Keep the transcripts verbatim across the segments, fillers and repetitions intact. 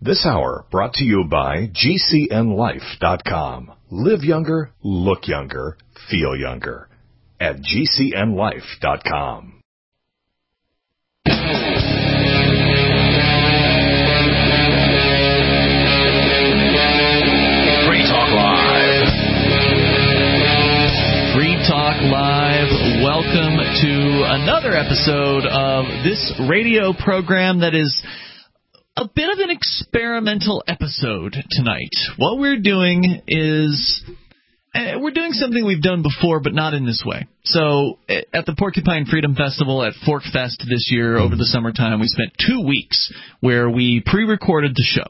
This hour brought to you by G C N Life dot com. Live younger, look younger, feel younger at G C N Life dot com. Free Talk Live. Free Talk Live. Welcome to another episode of this radio program that is a bit of an experimental episode tonight. What we're doing is uh, we're doing something we've done before, but not in this way. So at the Porcupine Freedom Festival at Fork Fest this year over the summertime, we spent two weeks where we pre-recorded the show.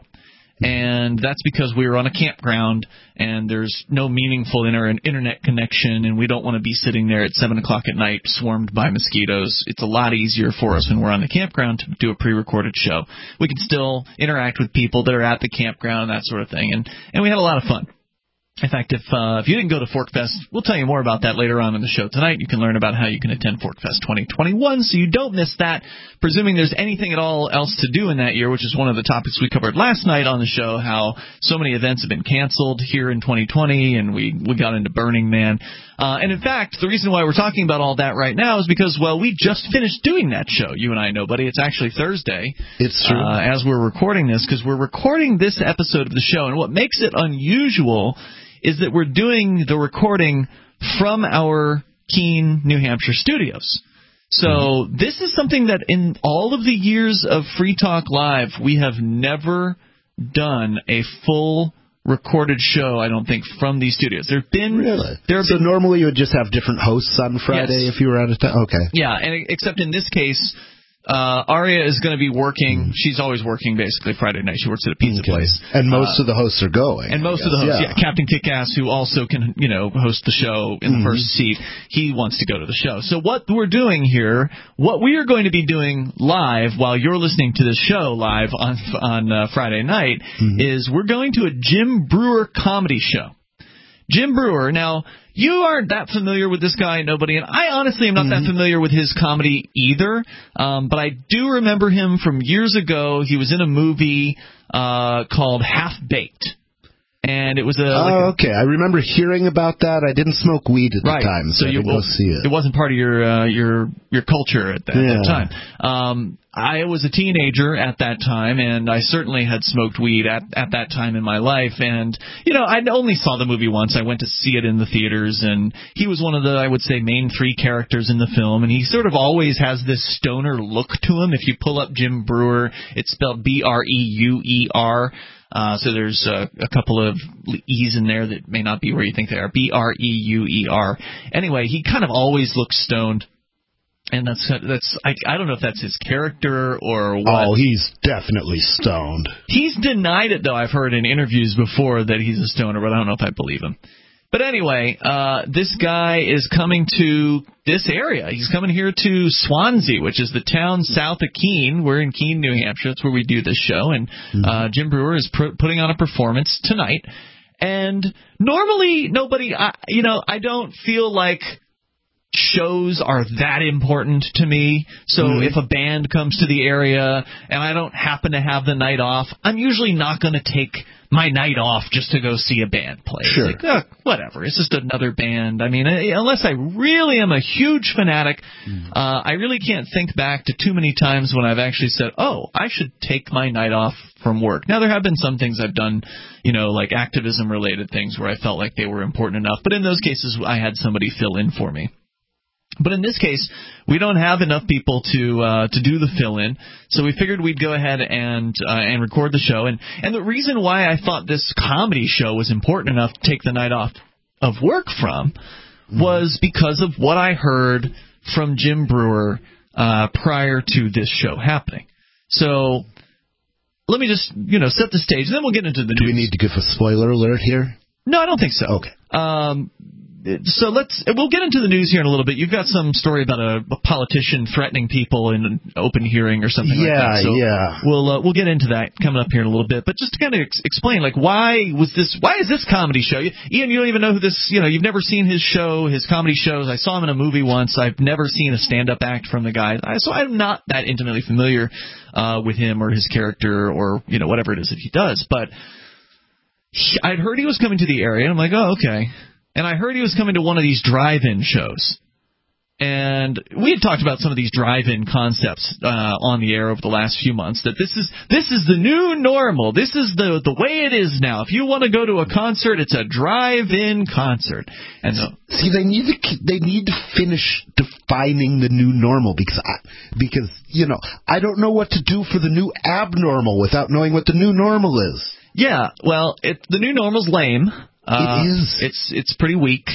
And that's because we were on a campground, and there's no meaningful inter- internet connection, and we don't want to be sitting there at seven o'clock at night swarmed by mosquitoes. It's a lot easier for us when we're on the campground to do a pre-recorded show. We can still interact with people that are at the campground, that sort of thing, and, and we had a lot of fun. In fact, if uh, if you didn't go to Fork Fest, we'll tell you more about that later on in the show tonight. You can learn about how you can attend Fork Fest twenty twenty-one, so you don't miss that. Presuming there's anything at all else to do in that year, which is one of the topics we covered last night on the show, how so many events have been canceled here in twenty twenty, and we, we got into Burning Man. Uh, and in fact, the reason why we're talking about all that right now is because, well, we just finished doing that show, you and I, Nobody. It's actually Thursday. It's true. Uh, as we're recording this, because we're recording this episode of the show, and what makes it unusual is that we're doing the recording from our Keene, New Hampshire studios. So mm-hmm. This is something that in all of the years of Free Talk Live, we have never done a full recorded show, I don't think, from these studios. There have been... Really? There have so been, normally you would just have different hosts on Friday yes. if you were out of town? Okay. Yeah, and except in this case... Uh, Aria is going to be working. She's always working, basically, Friday night. She works at a pizza okay. place. And most uh, of the hosts are going. And most of the hosts, yeah. yeah. Captain Kickass, who also can, you know, host the show in mm-hmm. the first seat, he wants to go to the show. So what we're doing here, what we are going to be doing live while you're listening to this show live on on uh, Friday night mm-hmm. is we're going to a Jim Breuer comedy show. Jim Breuer, now... You aren't that familiar with this guy, Nobody, and I honestly am not mm-hmm. that familiar with his comedy either, um, but I do remember him from years ago. He was in a movie uh, called Half-Baked, and it was a... Oh, like a, okay. I remember hearing about that. I didn't smoke weed at right. the time, so, so I you, didn't go see it. It wasn't part of your uh, your your culture at that, yeah. that time. Um, I was a teenager at that time, and I certainly had smoked weed at, at that time in my life. And, you know, I only saw the movie once. I went to see it in the theaters, and he was one of the, I would say, main three characters in the film. And he sort of always has this stoner look to him. If you pull up Jim Breuer, it's spelled B R E U E R. Uh, so there's uh, a couple of E's in there that may not be where you think they are. B R E U E R. Anyway, he kind of always looks stoned. And that's, that's I, I don't know if that's his character or what. Oh, he's definitely stoned. He's denied it, though, I've heard in interviews before that he's a stoner, but I don't know if I believe him. But anyway, uh, this guy is coming to this area. He's coming here to Swansea, which is the town south of Keene. We're in Keene, New Hampshire. That's where we do this show. And uh, Jim Breuer is pr- putting on a performance tonight. And normally, nobody, I, you know, I don't feel like shows are that important to me. So mm-hmm. if a band comes to the area and I don't happen to have the night off, I'm usually not going to take my night off just to go see a band play. Sure. It's like, oh, whatever. It's just another band. I mean, unless I really am a huge fanatic, mm-hmm. uh, I really can't think back to too many times when I've actually said, oh, I should take my night off from work. Now, there have been some things I've done, you know, like activism-related things where I felt like they were important enough. But in those cases, I had somebody fill in for me. But in this case, we don't have enough people to uh, to do the fill-in, so we figured we'd go ahead and uh, and record the show. And, and the reason why I thought this comedy show was important enough to take the night off of work from was because of what I heard from Jim Breuer uh, prior to this show happening. So let me just, you know, set the stage, and then we'll get into the news. Do we need to give a spoiler alert here? No, I don't think so. Okay. Um so let's we'll get into the news here in a little bit. You've got some story about a, a politician threatening people in an open hearing or something yeah, like that. So yeah. We'll uh, we'll get into that coming up here in a little bit. But just to kind of ex- explain, like, why was this? Why is this comedy show? You, Ian, you don't even know who this. You know, you've never seen his show, his comedy shows. I saw him in a movie once. I've never seen a stand-up act from the guy, I, so I'm not that intimately familiar uh, with him or his character or you know whatever it is that he does. But he, I'd heard he was coming to the area, and I'm like, oh, okay. And I heard he was coming to one of these drive-in shows. And we had talked about some of these drive-in concepts uh, on the air over the last few months, that this is this is the new normal. This is the the way it is now. If you want to go to a concert, it's a drive-in concert. And so, see, they need to they need to finish defining the new normal because I, because you know I don't know what to do for the new abnormal without knowing what the new normal is. Yeah, well, it, the new normal's lame. Uh, it is. It's it's pretty weak,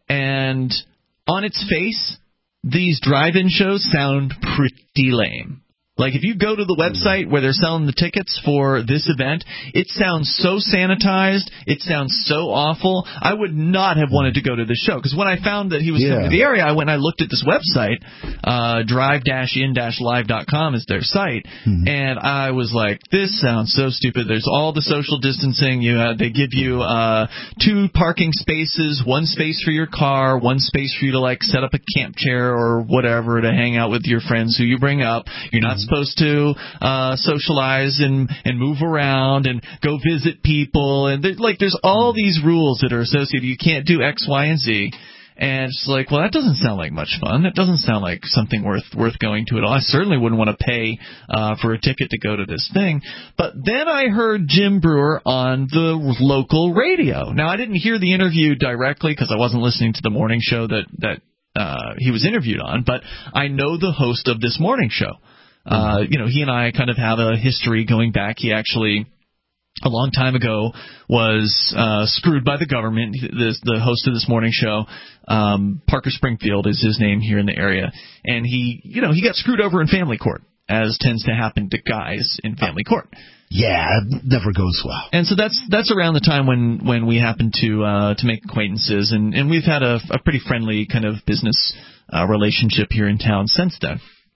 and on its face, these drive-in shows sound pretty lame. Like, if you go to the website where they're selling the tickets for this event, it sounds so sanitized, it sounds so awful. I would not have wanted to go to this show, because when I found that he was yeah. coming to the area, I went and I looked at this website, uh, drive dash in dash live dot com is their site, mm-hmm. and I was like, this sounds so stupid. There's all the social distancing. You uh, They give you uh, two parking spaces, one space for your car, one space for you to, like, set up a camp chair or whatever to hang out with your friends who you bring up. You're not mm-hmm. supposed to uh, socialize and, and move around and go visit people. And there, like, there's all these rules that are associated. You can't do X, Y, and Z. And it's like, well, that doesn't sound like much fun. That doesn't sound like something worth worth going to at all. I certainly wouldn't want to pay uh, for a ticket to go to this thing. But then I heard Jim Breuer on the local radio. Now, I didn't hear the interview directly because I wasn't listening to the morning show that, that uh, he was interviewed on. But I know the host of this morning show. Uh, you know, he and I kind of have a history going back. He actually, a long time ago, was uh, screwed by the government. The, the host of this morning show, um, Parker Springfield is his name here in the area. And he, you know, he got screwed over in family court, as tends to happen to guys in family court. Yeah, it never goes well. And so that's that's around the time when, when we happened to uh, to make acquaintances. And, and we've had a, a pretty friendly kind of business uh, relationship here in town since then.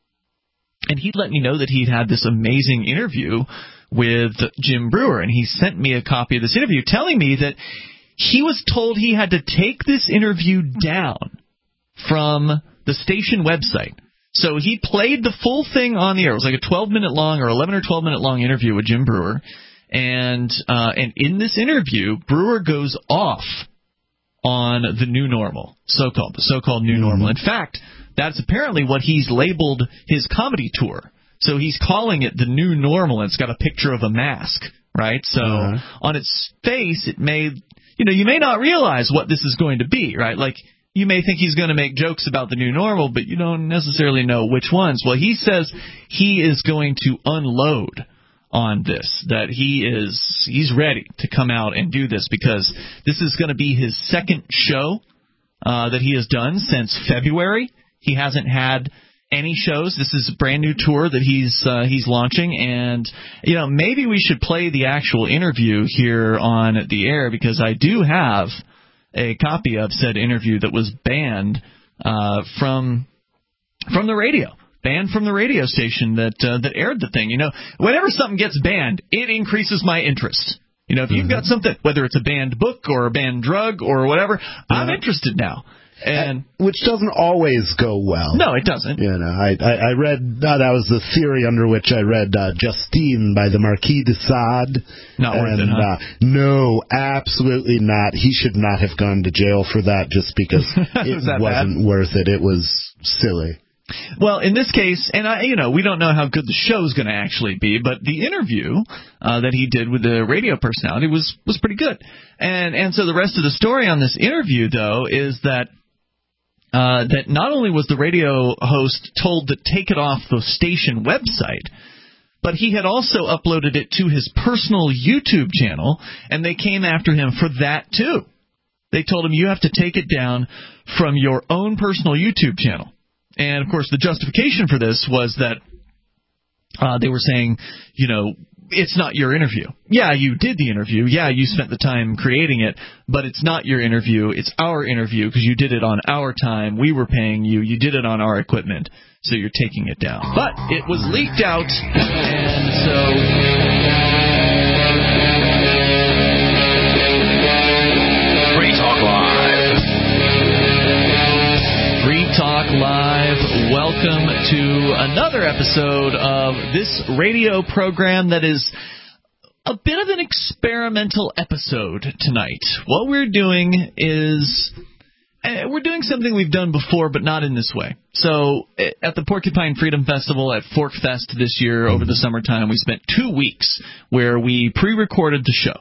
And he'd let me know that he'd had this amazing interview with Jim Breuer, and he sent me a copy of this interview telling me that he was told he had to take this interview down from the station website. So he played the full thing on the air. It was like a twelve-minute long or eleven or twelve-minute long interview with Jim Breuer. And, uh, and in this interview, Breuer goes off on the new normal, so-called, the so-called new normal. In fact, that's apparently what he's labeled his comedy tour. So he's calling it the new normal, and it's got a picture of a mask, right? So uh-huh. on its face, it may, you know, you may not realize what this is going to be, right? Like, you may think he's going to make jokes about the new normal, but you don't necessarily know which ones. Well, he says he is going to unload on this, that he is he's ready to come out and do this, because this is going to be his second show uh, that he has done since February. He hasn't had any shows. This is a brand new tour that he's uh, he's launching, and you know, maybe we should play the actual interview here on the air, because I do have a copy of said interview that was banned uh, from from the radio, banned from the radio station that uh, that aired the thing. You know, whenever something gets banned, it increases my interest. You know, if you've got something, whether it's a banned book or a banned drug or whatever, I'm interested now. And which doesn't always go well. No, it doesn't. You know, I I, I read uh, that was the theory under which I read uh, Justine by the Marquis de Sade. Not worth and, it, huh? Uh, no, absolutely not. He should not have gone to jail for that, just because it wasn't bad? worth it. It was silly. Well, in this case, and I, you know, we don't know how good the show's going to actually be, but the interview uh, that he did with the radio personality was was pretty good. And and so the rest of the story on this interview, though, is that. Uh, that not only was the radio host told to take it off the station website, but he had also uploaded it to his personal YouTube channel, and they came after him for that, too. They told him, you have to take it down from your own personal YouTube channel. And, of course, the justification for this was that uh, they were saying, you know, it's not your interview. Yeah, you did the interview. Yeah, you spent the time creating it, but it's not your interview. It's our interview because you did it on our time. We were paying you. You did it on our equipment, so you're taking it down. But it was leaked out, and so... Free Talk Live. Free Talk Live. Welcome to another episode of this radio program that is a bit of an experimental episode tonight. What we're doing is uh, we're doing something we've done before, but not in this way. So at the Porcupine Freedom Festival at Fork Fest this year over the summertime, we spent two weeks where we pre-recorded the show.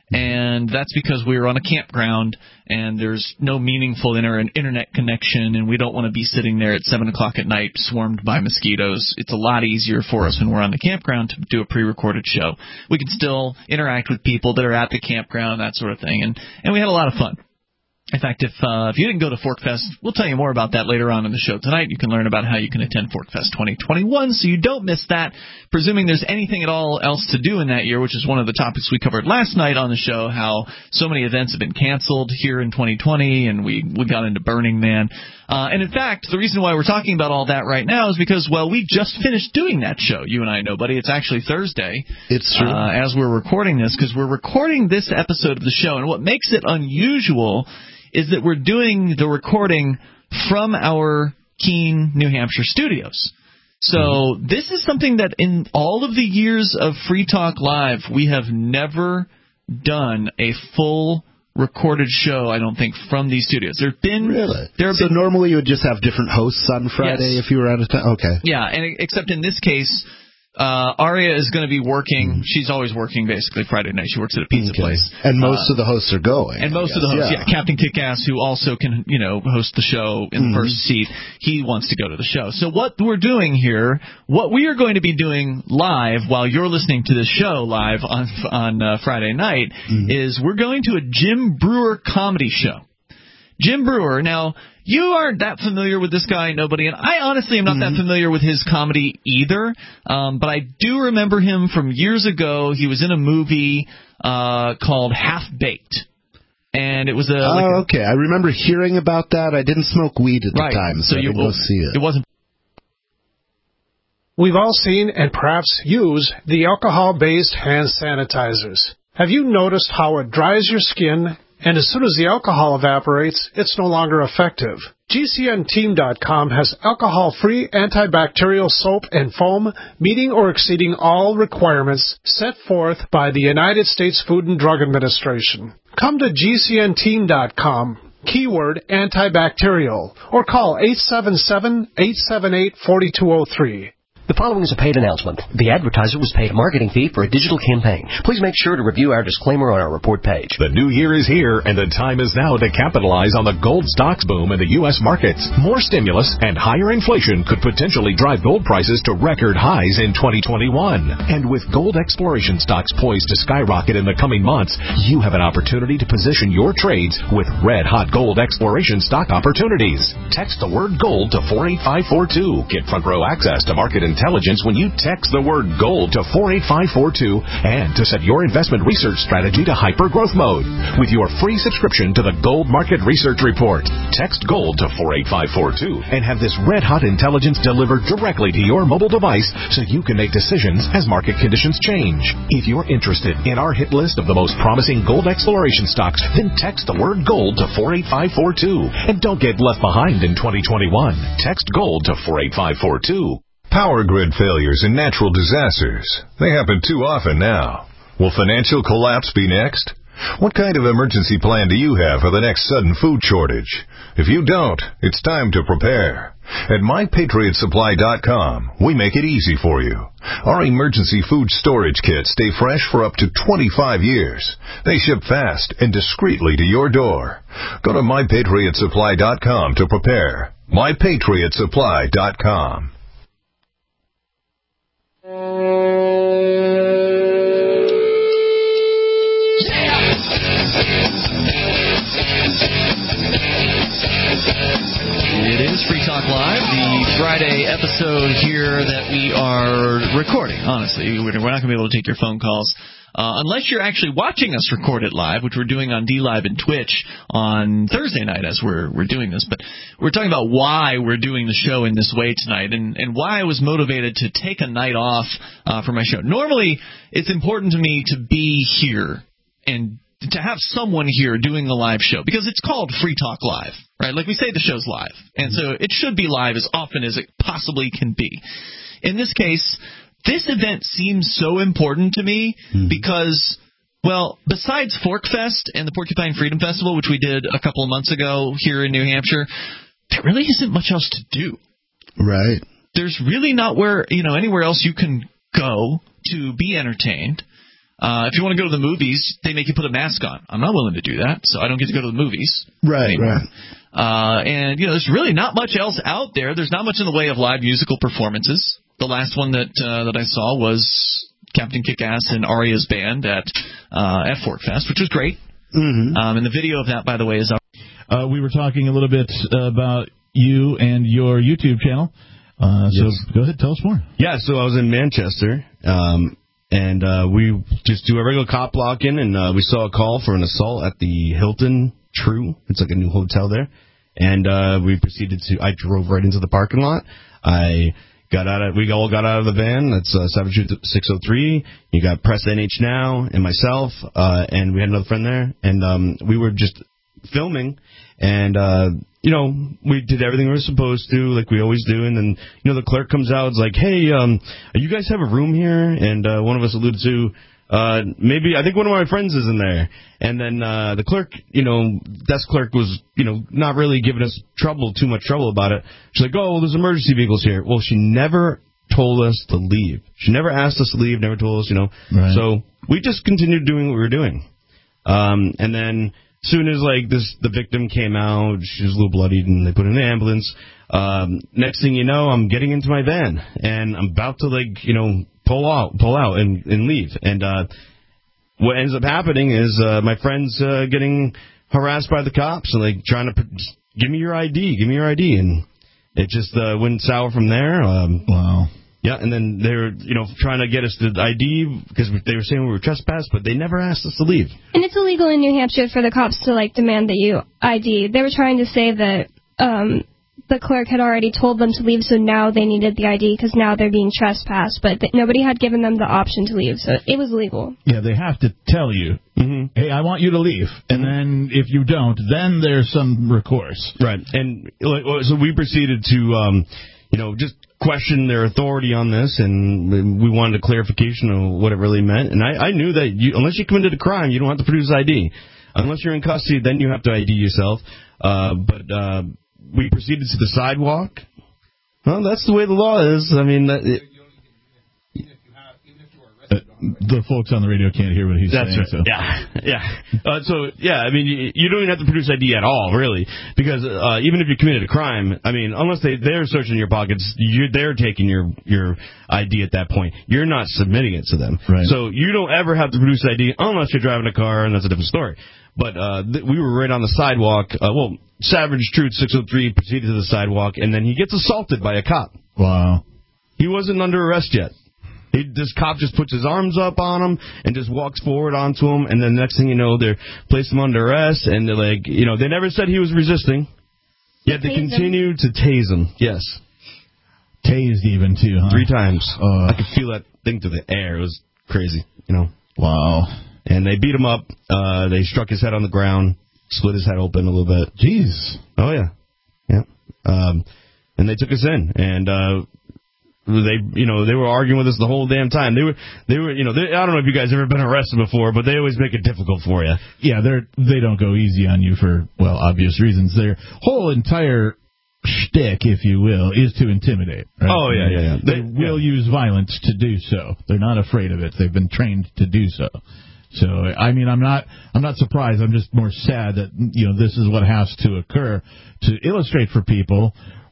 And that's because we were on a campground, and there's no meaningful inter- internet connection, and we don't want to be sitting there at seven o'clock at night swarmed by mosquitoes. It's a lot easier for us when we're on the campground to do a pre-recorded show. We can still interact with people that are at the campground, that sort of thing, and, and we had a lot of fun. In fact, if uh, if you didn't go to Fork Fest, we'll tell you more about that later on in the show tonight. You can learn about how you can attend Fork Fest twenty twenty-one, so you don't miss that. Presuming there's anything at all else to do in that year, which is one of the topics we covered last night on the show, how so many events have been canceled here in twenty twenty, and we, we got into Burning Man. Uh, and in fact, the reason why we're talking about all that right now is because, well, we just finished doing that show, you and I, Nobody. It's actually Thursday. It's true. Uh, as we're recording this, because we're recording this episode of the show, and what makes it unusual is that we're doing the recording from our Keene, New Hampshire studios. So mm-hmm. this is something that in all of the years of Free Talk Live, we have never done a full recorded show, I don't think, from these studios. There have been... Really? There have so been, normally you would just have different hosts on Friday yes. if you were out of town? Okay. Yeah, and except in this case... Uh, Aria is going to be working. She's always working, basically, Friday night. She works at a pizza okay. place. And most uh, of the hosts are going. And most of the hosts, yeah. yeah. Captain Kickass, who also can, you know, host the show in mm-hmm. the first seat, he wants to go to the show. So what we're doing here, what we are going to be doing live while you're listening to this show live on on uh, Friday night mm-hmm. is we're going to a Jim Breuer comedy show. Jim Breuer, now... You aren't that familiar with this guy, Nobody, and I honestly am not mm-hmm. that familiar with his comedy either, um, but I do remember him from years ago. He was in a movie uh, called Half-Baked, and it was a... Oh, like okay. I remember hearing about that. I didn't smoke weed at right. the time, so, so I you, didn't go see it. It wasn't... We've all seen and perhaps use the alcohol-based hand sanitizers. Have you noticed how it dries your skin? And as soon as the alcohol evaporates, it's no longer effective. G C N team dot com has alcohol-free antibacterial soap and foam meeting or exceeding all requirements set forth by the United States Food and Drug Administration. Come to G C N team dot com, keyword antibacterial, or call eight seven seven, eight seven eight, four two zero three. The following is a paid announcement. The advertiser was paid a marketing fee for a digital campaign. Please make sure to review our disclaimer on our report page. The new year is here, and the time is now to capitalize on the gold stocks boom in the U S markets. More stimulus and higher inflation could potentially drive gold prices to record highs in twenty twenty-one. And with gold exploration stocks poised to skyrocket in the coming months, you have an opportunity to position your trades with red-hot gold exploration stock opportunities. Text the word GOLD to four eight five four two. Get front row access to market intelligence. Intelligence when you text the word GOLD to four eight five four two and to set your investment research strategy to hyper-growth mode with your free subscription to the Gold Market Research Report. Text GOLD to four eight five four two and have this red-hot intelligence delivered directly to your mobile device so you can make decisions as market conditions change. If you're interested in our hit list of the most promising gold exploration stocks, then text the word GOLD to four eight five four two and don't get left behind in twenty twenty-one. Text GOLD to four eight five four two. Power grid failures and natural disasters. They happen too often now. Will financial collapse be next? What kind of emergency plan do you have for the next sudden food shortage? If you don't, it's time to prepare. At my patriot supply dot com, we make it easy for you. Our emergency food storage kits stay fresh for up to twenty-five years. They ship fast and discreetly to your door. Go to my patriot supply dot com to prepare. my patriot supply dot com. It is Free Talk Talk Live, the Friday episode here that we are recording. Honestly, we're not going to be able to take your phone calls uh, unless you're actually watching us record it live, which we're doing on D Live and Twitch on Thursday night as we're we're doing this. But we're talking about why we're doing the show in this way tonight, and, and why I was motivated to take a night off uh, for my show. Normally, it's important to me to be here and to have someone here doing a live show, because it's called Free Talk Live, right? Like we say, the show's live, and so it should be live as often as it possibly can be. In this case, this event seems so important to me mm-hmm. because, well, besides Forkfest and the Porcupine Freedom Festival, which we did a couple of months ago here in New Hampshire, there really isn't much else to do. Right. There's really not where, you know, anywhere else you can go to be entertained. Uh, if you want to go to the movies, they make you put a mask on. I'm not willing to do that, so I don't get to go to the movies. Right, anymore. right. Uh, and, you know, there's really not much else out there. There's not much in the way of live musical performances. The last one that uh, that I saw was Captain Kick-Ass and Aria's band at uh, at Forkfest, which was great. Mm-hmm. Um, and the video of that, by the way, is up. Uh, we were talking a little bit uh, about you and your YouTube channel. Uh, so yes. Go ahead, tell us more. Yeah, so I was in Manchester. Um And uh, we just do a regular cop lock-in, and uh, we saw a call for an assault at the Hilton True. It's like a new hotel there. And uh, we proceeded to, I drove right into the parking lot. I got out of, we all got out of the van. That's uh, seven two six oh three. You got Press N H Now and myself, uh, and we had another friend there. And um, we were just filming, and uh, you know, we did everything we were supposed to, like we always do. And then, you know, the clerk comes out, it's like, hey, um, you guys have a room here? And uh, one of us alluded to, uh, maybe, I think one of my friends is in there. And then uh, the clerk, you know, desk clerk was, you know, not really giving us trouble, too much trouble about it. She's like, oh, well, there's emergency vehicles here. Well, she never told us to leave. She never asked us to leave, never told us, you know. Right. So we just continued doing what we were doing. Um, and then soon as, like, this, the victim came out, she was a little bloodied, and they put her in the ambulance. Um, next thing you know, I'm getting into my van, and I'm about to, like, you know, pull out, pull out and, and leave. And uh, what ends up happening is uh, my friend's uh, getting harassed by the cops and, like, trying to, give me your I D, give me your I D. And it just uh, went sour from there. Um, wow. Yeah, and then they were, you know, trying to get us to I D because they were saying we were trespassed, but they never asked us to leave. And it's illegal in New Hampshire for the cops to, like, demand that you I D. They were trying to say that um, the clerk had already told them to leave, so now they needed the I D because now they're being trespassed. But th- nobody had given them the option to leave, so it was illegal. Yeah, they have to tell you, mm-hmm. hey, I want you to leave. And then if you don't, then there's some recourse. Right. And like, so we proceeded to, um, you know, just question their authority on this, and we wanted a clarification of what it really meant. And I, I knew that you, unless you committed a crime, you don't have to produce I D. Unless you're in custody, then you have to I D yourself. Uh, but uh, we proceeded to the sidewalk. Well, that's the way the law is. I mean, that, it, Uh, the folks on the radio can't hear what he's That's saying. right. So. Yeah, yeah. Uh, so, yeah, I mean, you, you don't even have to produce I D at all, really, because uh, even if you committed a crime, I mean, unless they, they're searching your pockets, you're, they're taking your, your I D at that point. You're not submitting it to them. Right. So you don't ever have to produce I D unless you're driving a car, and that's a different story. But uh, th- we were right on the sidewalk. Uh, well, Savage Truth six oh three proceeded to the sidewalk, and then he gets assaulted by a cop. Wow. He wasn't under arrest yet. He, this cop just puts his arms up on him and just walks forward onto him, and then the next thing you know, they're placed him under arrest, and they're like, you know, they never said he was resisting, yet they continue to tase him. Yes. Tased even, too, huh? Three times. Uh, I could feel that thing through the air. It was crazy, you know. Wow. And they beat him up. Uh, they struck his head on the ground, split his head open a little bit. Jeez. Oh, yeah. Yeah. Um, and they took us in, and uh They, you know, they were arguing with us the whole damn time. They were, they were, you know, they, I don't know if you guys ever been arrested before, but they always make it difficult for you. Yeah, they're they don't go easy on you for, well, obvious reasons. Their whole entire shtick, if you will, is to intimidate. Right? Oh yeah, yeah, yeah. They, they will yeah. use violence to do so. They're not afraid of it. They've been trained to do so. So, I mean, I'm not I'm not surprised. I'm just more sad that, you know, this is what has to occur to illustrate for people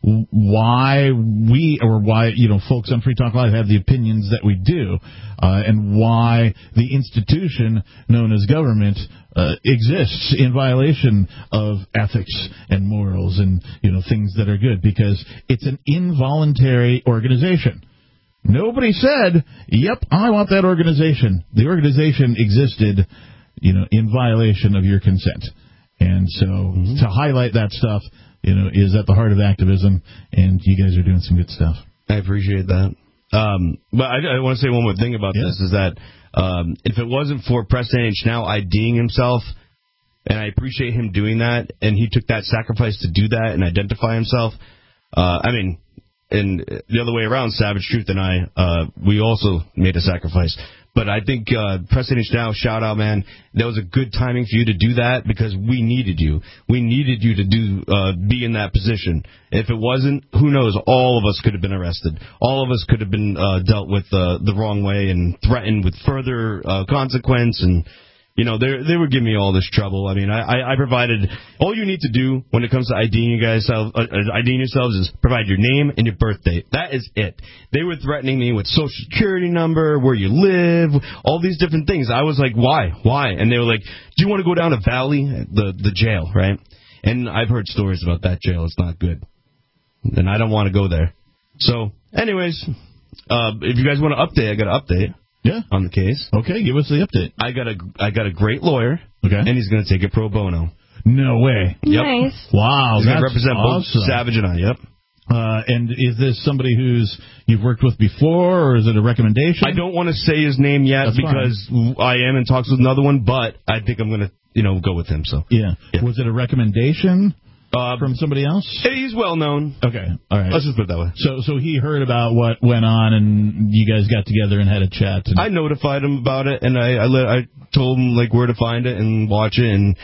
why we, or why, you know, folks on Free Talk Live have the opinions that we do, uh, and why the institution known as government uh, exists in violation of ethics and morals and, you know, things that are good, because it's an involuntary organization. Nobody said, yep, I want that organization. The organization existed, you know, in violation of your consent. And so mm-hmm. to highlight that stuff, you know, is at the heart of activism, and you guys are doing some good stuff. I appreciate that. Um, but I, I want to say one more thing about yeah. this, is that um, if it wasn't for Preston H. now IDing himself, and I appreciate him doing that, and he took that sacrifice to do that and identify himself, uh, I mean, and the other way around, Savage Truth and I, uh, we also made a sacrifice. But I think uh, Preston H. Now, shout out, man. That was a good timing for you to do that, because we needed you. We needed you to do uh, be in that position. If it wasn't, who knows? All of us could have been arrested. All of us could have been uh, dealt with uh, the wrong way and threatened with further uh, consequence. And you know, they they would give me all this trouble. I mean, I, I, I provided, all you need to do when it comes to IDing you guys, uh, IDing yourselves is provide your name and your birth date. That is it. They were threatening me with social security number, where you live, all these different things. I was like, why? Why? And they were like, do you want to go down to Valley, the, the jail, right? And I've heard stories about that jail. It's not good. And I don't want to go there. So, anyways, uh, if you guys want to update, I got to update. Yeah, on the case. Okay, give us the update. I got a I got a great lawyer. Okay, and he's going to take it pro bono. No way. Yep. Nice. Wow, he's going that's to represent awesome. both Savage and I. Yep. Uh, and is this somebody who's you've worked with before, or is it a recommendation? I don't want to say his name yet that's because fine. I am in talks with another one, but I think I'm going to you know go with him. So yeah. yeah. Was it a recommendation? Uh, from somebody else? He's well known. Okay, all right. Let's just put it that way. So, so he heard about what went on, and you guys got together and had a chat. And I notified him about it, and I I, let, I told him like where to find it and watch it. And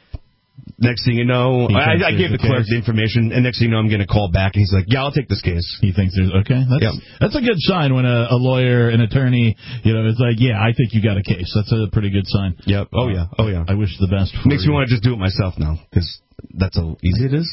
next thing you know, I, I gave the clerk the information, and next thing you know, I'm getting a call back, and he's like, "Yeah, I'll take this case." He thinks there's okay. That's yep. that's a good sign when a, a lawyer, an attorney, you know, is like, "Yeah, I think you got a case." That's a pretty good sign. Yep. Oh yeah. Oh yeah. I wish the best. For Makes you. me want to just do it myself now, because that's how easy it is.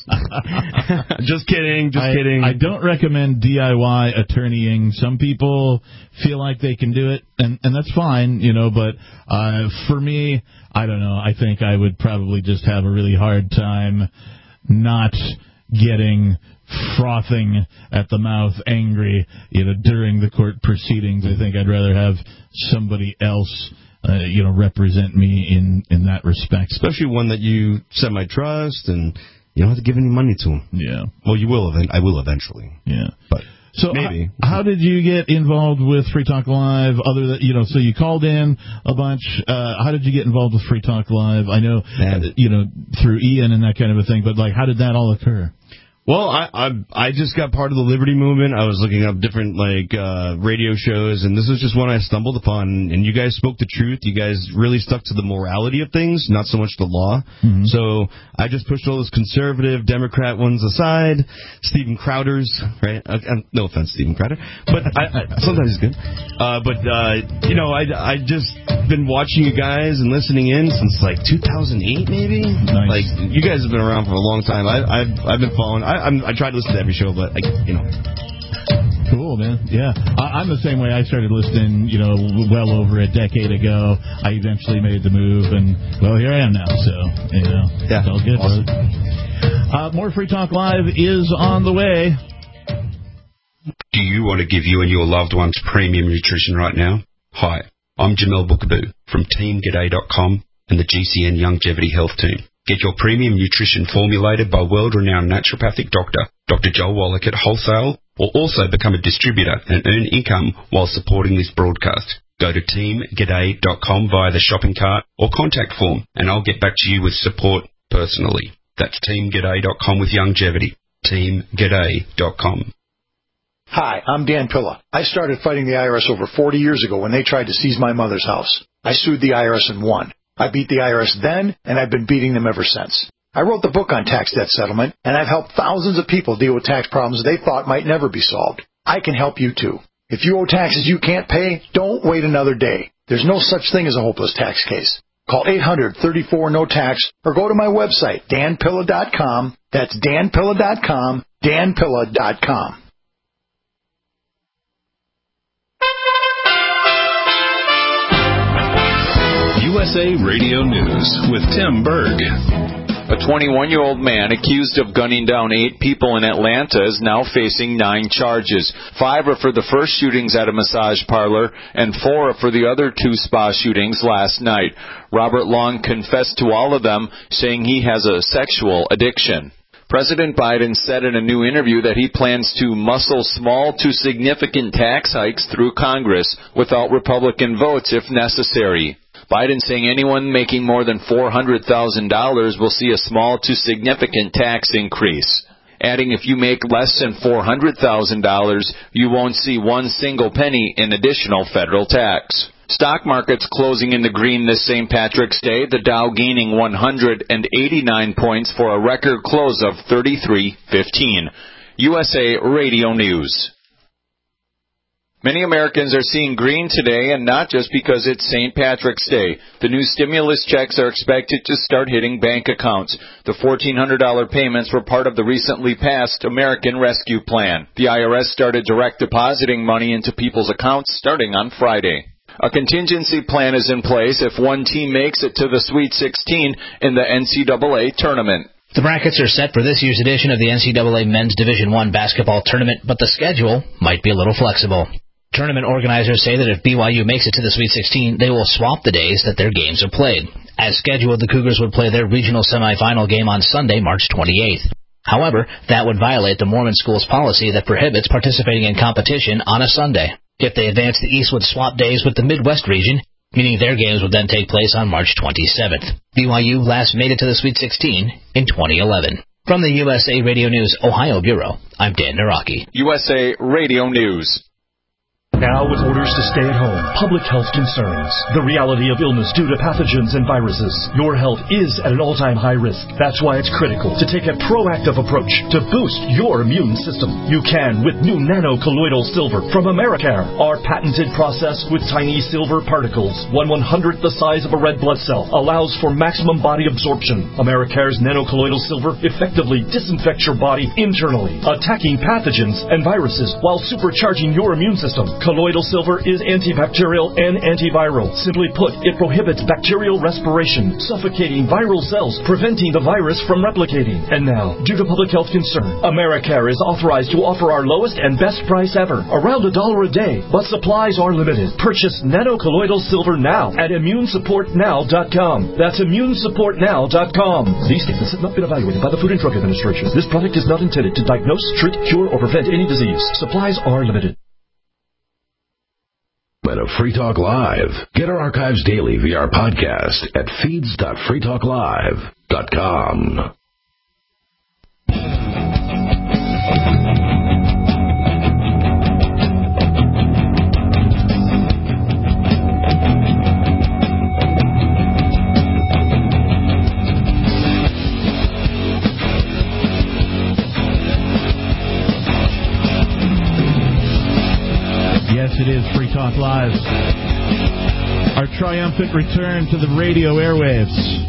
Just kidding, just I, kidding. I don't recommend D I Y attorneying. Some people feel like they can do it, and, and that's fine, you know, but uh, for me, I don't know. I think I would probably just have a really hard time not getting frothing at the mouth, angry, you know, during the court proceedings. I think I'd rather have somebody else Uh, you know, represent me in, in that respect. Especially one that you semi-trust and you don't have to give any money to him. Yeah. Well, you will. I will eventually. Yeah. But so maybe. How, how did you get involved with Free Talk Live? Other than, you know, so you called in a bunch. Uh, how did you get involved with Free Talk Live? I know, uh, you know, through Ian and that kind of a thing, but like, how did that all occur? Well, I, I I just got part of the Liberty Movement. I was looking up different like uh, radio shows, and this was just one I stumbled upon. And you guys spoke the truth. You guys really stuck to the morality of things, not so much the law. Mm-hmm. So I just pushed all those conservative Democrat ones aside. Steven Crowder's, right? I, I, no offense, Steven Crowder, but I, I, sometimes he's good. Uh, but uh, you know, I I just been watching you guys and listening in since like two thousand eight, maybe. Nice. Like you guys have been around for a long time. I I've I've been following. I, I'm, I tried to listen to every show, but, I, you know. Cool, man. Yeah. I, I'm the same way. I started listening, you know, well over a decade ago. I eventually made the move, and, well, here I am now. So, you know, yeah, it's all good. Awesome. Uh, more Free Talk Live is on the way. Do you want to give you and your loved ones premium nutrition right now? Hi, I'm Jamel Bookaboo from Team G'day dot com and the G C N Longevity Health Team. Get your premium nutrition formulated by world-renowned naturopathic doctor, Doctor Joel Wallach at wholesale, or also become a distributor and earn income while supporting this broadcast. Go to Team G'day dot com via the shopping cart or contact form, and I'll get back to you with support personally. That's Team G'day dot com with longevity. Team G'day dot com. Hi, I'm Dan Pilla. I started fighting the I R S over forty years ago when they tried to seize my mother's house. I sued the I R S and won. I beat the I R S then, and I've been beating them ever since. I wrote the book on tax debt settlement, and I've helped thousands of people deal with tax problems they thought might never be solved. I can help you too. If you owe taxes you can't pay, don't wait another day. There's no such thing as a hopeless tax case. Call eight hundred, thirty-four, no tax or go to my website, dan pilla dot com. That's dan pilla dot com, dan pilla dot com. U S A Radio News with Tim Berg. A twenty-one-year-old man accused of gunning down eight people in Atlanta is now facing nine charges. Five are for the first shootings at a massage parlor, and four are for the other two spa shootings last night. Robert Long confessed to all of them, saying he has a sexual addiction. President Biden said in a new interview that he plans to muscle small to significant tax hikes through Congress without Republican votes if necessary. Biden saying anyone making more than four hundred thousand dollars will see a small to significant tax increase. Adding if you make less than four hundred thousand dollars, you won't see one single penny in additional federal tax. Stock markets closing in the green this Saint Patrick's Day, the Dow gaining one hundred eighty-nine points for a record close of thirty-three fifteen. U S A Radio News. Many Americans are seeing green today, and not just because it's Saint Patrick's Day. The new stimulus checks are expected to start hitting bank accounts. The fourteen hundred dollars payments were part of the recently passed American Rescue Plan. The I R S started direct depositing money into people's accounts starting on Friday. A contingency plan is in place if one team makes it to the Sweet sixteen in the N C double A tournament. The brackets are set for this year's edition of the N C double A Men's Division one basketball tournament, but the schedule might be a little flexible. Tournament organizers say that if B Y U makes it to the Sweet sixteen, they will swap the days that their games are played. As scheduled, the Cougars would play their regional semifinal game on Sunday, March twenty-eighth. However, that would violate the Mormon school's policy that prohibits participating in competition on a Sunday. If they advance, the East would swap days with the Midwest region, meaning their games would then take place on March twenty-seventh. B Y U last made it to the Sweet sixteen in twenty eleven. From the U S A Radio News Ohio Bureau, I'm Dan Naraki. U S A Radio News. Now with orders to stay at home, public health concerns, the reality of illness due to pathogens and viruses, your health is at an all-time high risk. That's why it's critical to take a proactive approach to boost your immune system. You can with new nano-colloidal silver from Americare. Our patented process with tiny silver particles, one one-hundredth the size of a red blood cell, allows for maximum body absorption. Americare's nano-colloidal silver effectively disinfects your body internally, attacking pathogens and viruses while supercharging your immune system. Colloidal silver is antibacterial and antiviral. Simply put, it prohibits bacterial respiration, suffocating viral cells, preventing the virus from replicating. And now, due to public health concern, Americare is authorized to offer our lowest and best price ever, around a dollar a day, but supplies are limited. Purchase nano-colloidal silver now at immune support now dot com. That's immune support now dot com. These statements have not been evaluated by the Food and Drug Administration. This product is not intended to diagnose, treat, cure, or prevent any disease. Supplies are limited. At a Free Talk Live. Get our archives daily via our podcast at feeds dot free talk live dot com. It is Free Talk Live. Our triumphant return to the radio airwaves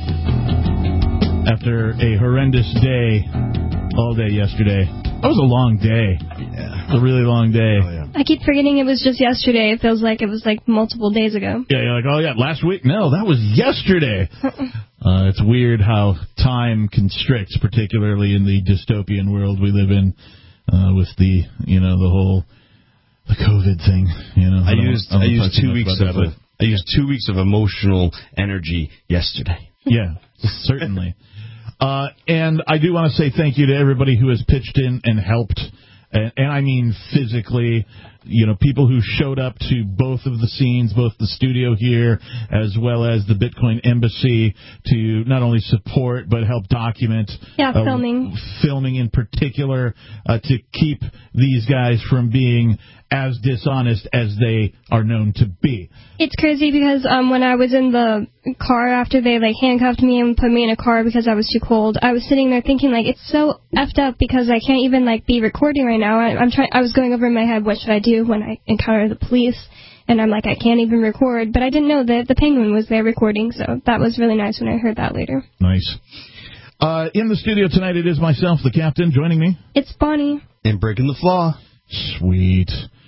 after a horrendous day all day yesterday. That was a long day. Yeah. A really long day. Oh, yeah. I keep forgetting it was just yesterday. It feels like it was like multiple days ago. Yeah, you're like, oh yeah, last week? No, that was yesterday. uh, it's weird how time constricts, particularly in the dystopian world we live in, uh, with the, you know, the whole... the COVID thing, you know. I, I used I, I used two weeks of that, I used two weeks of emotional energy yesterday. Yeah, certainly. uh, and I do want to say thank you to everybody who has pitched in and helped, and, and I mean physically. You know, people who showed up to both of the scenes, both the studio here as well as the Bitcoin Embassy, to not only support but help document. Yeah, uh, filming. Filming in particular, uh, to keep these guys from being as dishonest as they are known to be. It's crazy because um, when I was in the car after they like handcuffed me and put me in a car because I was too cold, I was sitting there thinking like it's so effed up because I can't even like be recording right now. I, I'm trying. I was going over in my head, what should I do when I encounter the police? And I'm like, I can't even record. But I didn't know that the Penguin was there recording, so that was really nice when I heard that later. Nice. Uh, in the studio tonight, it is myself, the captain, joining me. It's Bonnie. And Breaking the Flaw. Sweet.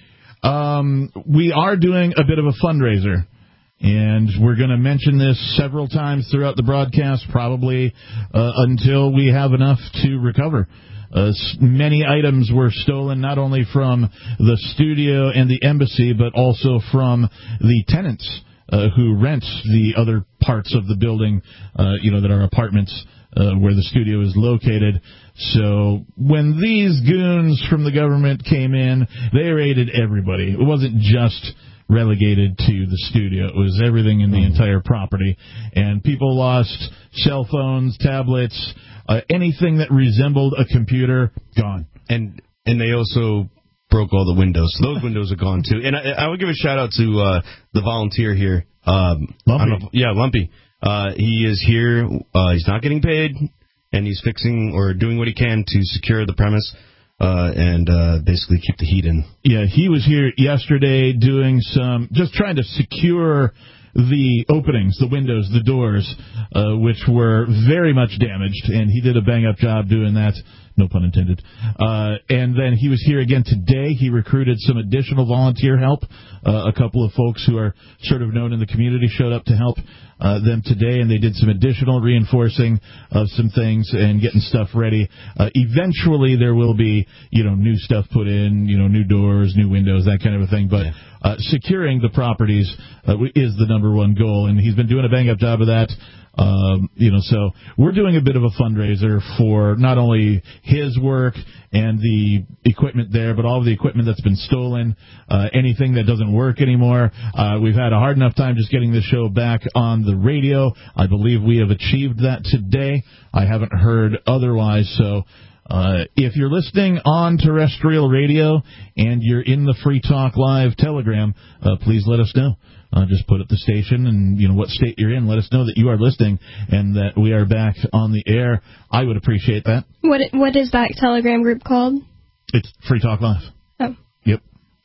Um, we are doing a bit of a fundraiser, and we're going to mention this several times throughout the broadcast, probably uh, until we have enough to recover. Uh, many items were stolen, not only from the studio and the embassy, but also from the tenants uh, who rent the other parts of the building, uh, you know, that are apartments uh, where the studio is located. So when these goons from the government came in, they raided everybody. It wasn't just relegated to the studio. It was everything in the mm. entire property. And people lost cell phones, tablets, uh, anything that resembled a computer, gone. And and they also broke all the windows. So those windows are gone, too. And I, I would give a shout-out to uh, the volunteer here. Um, Lumpy. I don't know if, yeah, Lumpy. Uh, he is here. Uh, he's not getting paid, and he's fixing or doing what he can to secure the premise. Uh, and uh, basically keep the heat in. Yeah, he was here yesterday doing some, just trying to secure the openings, the windows, the doors, uh, which were very much damaged, and he did a bang-up job doing that. No pun intended. Uh, and then he was here again today. He recruited some additional volunteer help. Uh, a couple of folks who are sort of known in the community showed up to help uh, them today, and they did some additional reinforcing of some things and getting stuff ready. Uh, eventually, there will be, you know, new stuff put in, you know, new doors, new windows, that kind of a thing. But uh, securing the properties uh, is the number one goal, and he's been doing a bang-up job of that. Um, you know, so we're doing a bit of a fundraiser for not only his work and the equipment there, but all of the equipment that's been stolen, uh, anything that doesn't work anymore. Uh, we've had a hard enough time just getting this show back on the radio. I believe we have achieved that today. I haven't heard otherwise, so Uh, if you're listening on terrestrial radio and you're in the Free Talk Live Telegram, uh, please let us know. Uh, just put up the station and, you know, what state you're in. Let us know that you are listening and that we are back on the air. I would appreciate that. What What is that Telegram group called? It's Free Talk Live. Oh. Yep.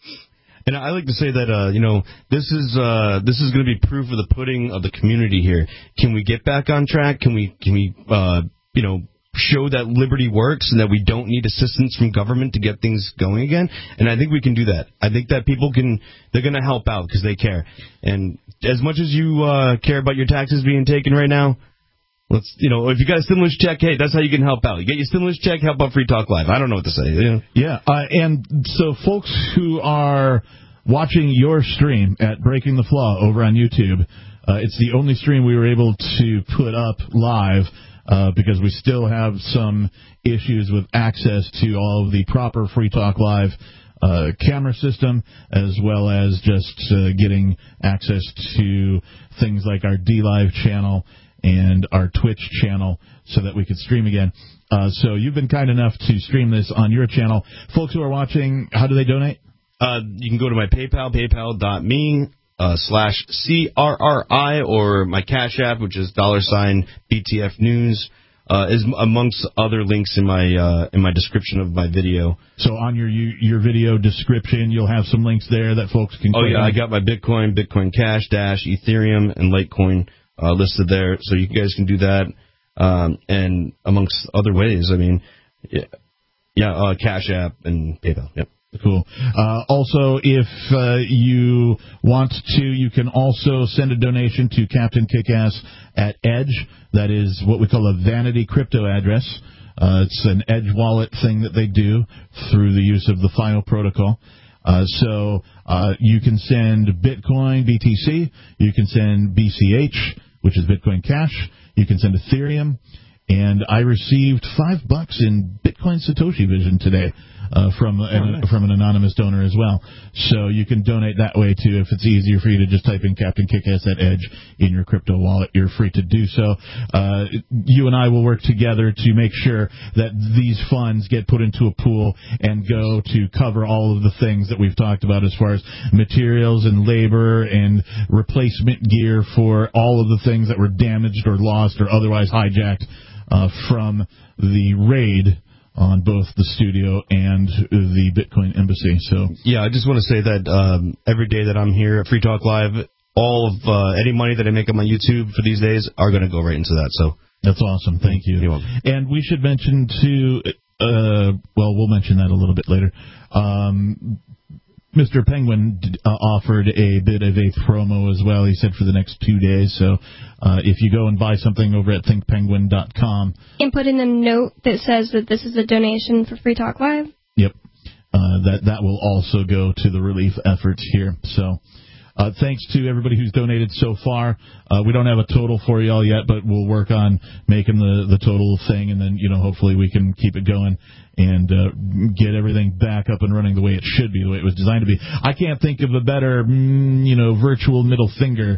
And I like to say that, uh, you know, this is uh, this is going to be proof of the pudding of the community here. Can we get back on track? Can we, can we uh, you know, show that liberty works and that we don't need assistance from government to get things going again? And I think we can do that. I think that people can, they're going to help out because they care. And as much as you uh, care about your taxes being taken right now, let's, you know, if you got a stimulus check, hey, that's how you can help out. You get your stimulus check, help out Free Talk Live. I don't know what to say. You know? Yeah, uh, and so folks who are watching your stream at Breaking the Flaw over on YouTube, uh, it's the only stream we were able to put up live. Uh, because we still have some issues with access to all of the proper Free Talk Live uh, camera system, as well as just uh, getting access to things like our D-Live channel and our Twitch channel so that we could stream again. Uh, so you've been kind enough to stream this on your channel. Folks who are watching, how do they donate? Uh, you can go to my PayPal, paypal.me. Uh, slash C R R I, or my Cash App, which is dollar sign B T F News, uh, is amongst other links in my uh, in my description of my video. So on your your video description, you'll have some links there that folks can. Oh yeah, on. I got my Bitcoin, Bitcoin Cash, Dash, Ethereum, and Litecoin uh, listed there, so you guys can do that. Um, and amongst other ways, I mean, yeah, yeah, uh, Cash App and PayPal. Yep. Cool. Uh, also, if uh, you want to, you can also send a donation to Captain Kickass at Edge. That is what we call a vanity crypto address. Uh, it's an Edge wallet thing that they do through the use of the FIO protocol. Uh, so uh, you can send Bitcoin, B T C. You can send B C H, which is Bitcoin Cash. You can send Ethereum. And I received five bucks in Bitcoin Satoshi Vision today. Uh, from, oh, an, nice. from an anonymous donor as well. So you can donate that way, too. If it's easier for you to just type in Captain Kickass at Edge in your crypto wallet, you're free to do so. Uh, you and I will work together to make sure that these funds get put into a pool and go to cover all of the things that we've talked about as far as materials and labor and replacement gear for all of the things that were damaged or lost or otherwise hijacked uh, from the raid on both the studio and the Bitcoin Embassy. So yeah, I just want to say that um, every day that I'm here at Free Talk Live, all of uh, any money that I make on my YouTube for these days are going to go right into that. So that's awesome. Thank you. You're welcome. And we should mention too. Uh, well, we'll mention that a little bit later. Um, Mister Penguin uh, offered a bit of a promo as well. He said for the next two days. So uh, if you go and buy something over at think penguin dot com. And put in a note that says that this is a donation for Free Talk Live. Yep. Uh, that, that will also go to the relief efforts here. So uh, thanks to everybody who's donated so far. Uh, we don't have a total for y'all yet, but we'll work on making the, the total thing, and then, you know, hopefully we can keep it going and uh, get everything back up and running the way it should be, the way it was designed to be. I can't think of a better, mm, you know, virtual middle finger